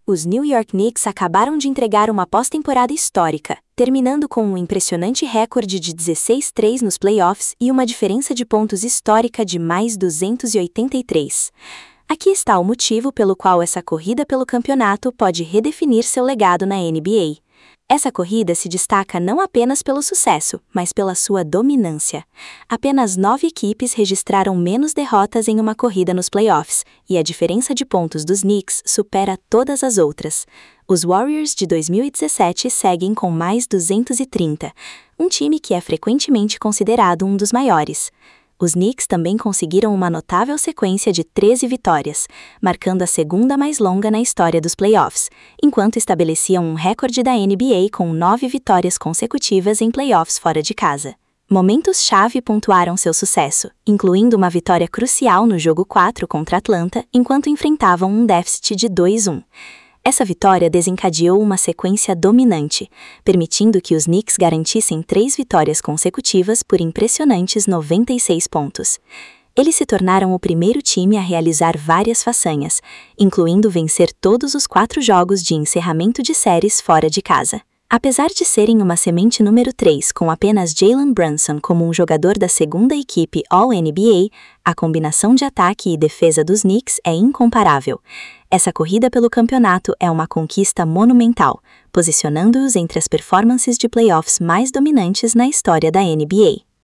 Os New York Knicks acabaram de entregar uma pós-temporada histórica, terminando com um impressionante recorde de 16-3 nos playoffs e uma diferença de pontos histórica de mais 283. Aqui está o motivo pelo qual essa corrida pelo campeonato pode redefinir seu legado na NBA. Essa corrida se destaca não apenas pelo sucesso, mas pela sua dominância. Apenas 9 equipes registraram menos derrotas em uma corrida nos playoffs, e a diferença de pontos dos Knicks supera todas as outras. Os Warriors de 2017 seguem com mais 230, um time que é frequentemente considerado um dos maiores. Os Knicks também conseguiram uma notável sequência de 13 vitórias, marcando a segunda mais longa na história dos playoffs, enquanto estabeleciam um recorde da NBA com 9 vitórias consecutivas em playoffs fora de casa. Momentos-chave pontuaram seu sucesso, incluindo uma vitória crucial no jogo 4 contra Atlanta, enquanto enfrentavam um déficit de 2-1. Essa vitória desencadeou uma sequência dominante, permitindo que os Knicks garantissem 3 vitórias consecutivas por impressionantes 96 pontos. Eles se tornaram o primeiro time a realizar várias façanhas, incluindo vencer todos os 4 jogos de encerramento de séries fora de casa. Apesar de serem uma semente número 3 com apenas Jalen Brunson como um jogador da segunda equipe All-NBA, a combinação de ataque e defesa dos Knicks é incomparável. Essa corrida pelo campeonato é uma conquista monumental, posicionando-os entre as performances de playoffs mais dominantes na história da NBA.